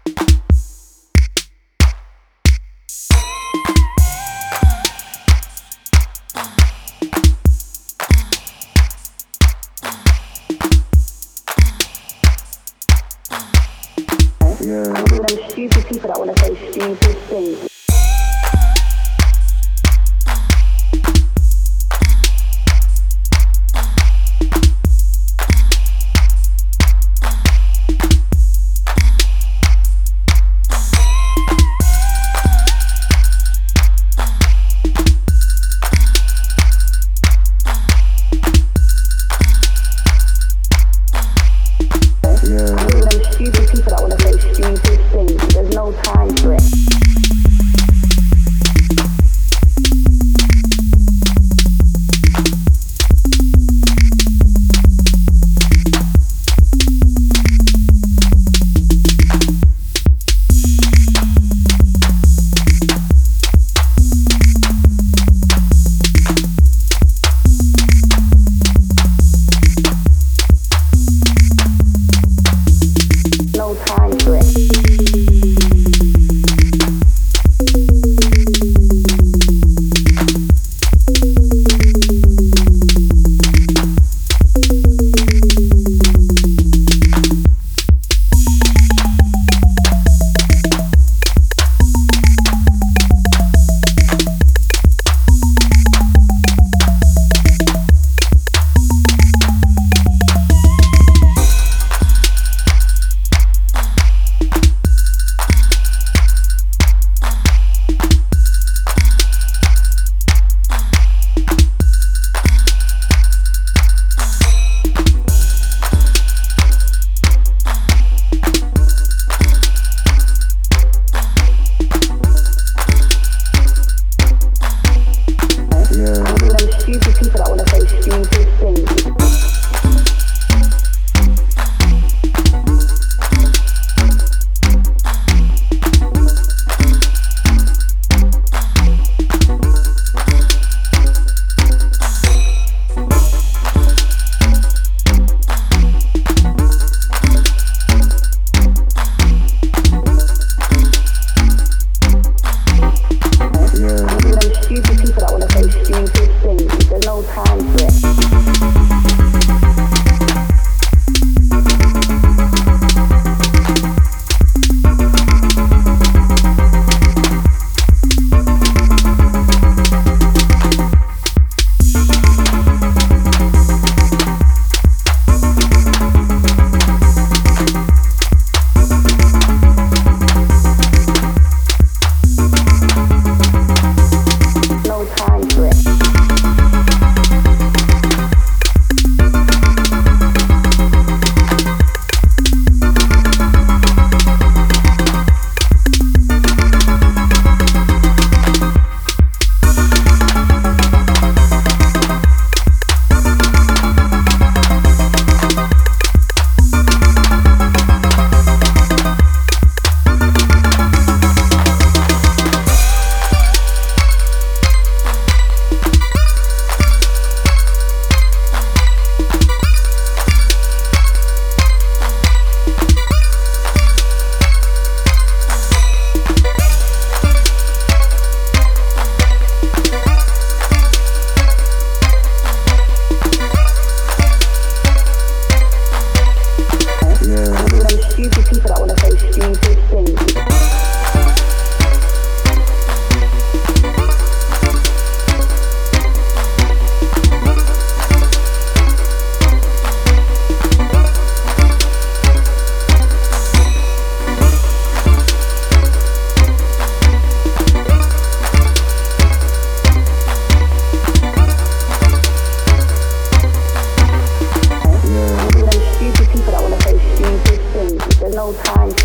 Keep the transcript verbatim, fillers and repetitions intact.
Yeah. One of them stupid people that want to say stupid things. Stupid people that want to say stupid things. There's no time for it. Time for it. Stupid people that want to say stupid things. Stupid people that want to say stupid things. There's no time for it. Time for it. Stupid people that want to say stupid things. Stupid people that want to say stupid things. There's no time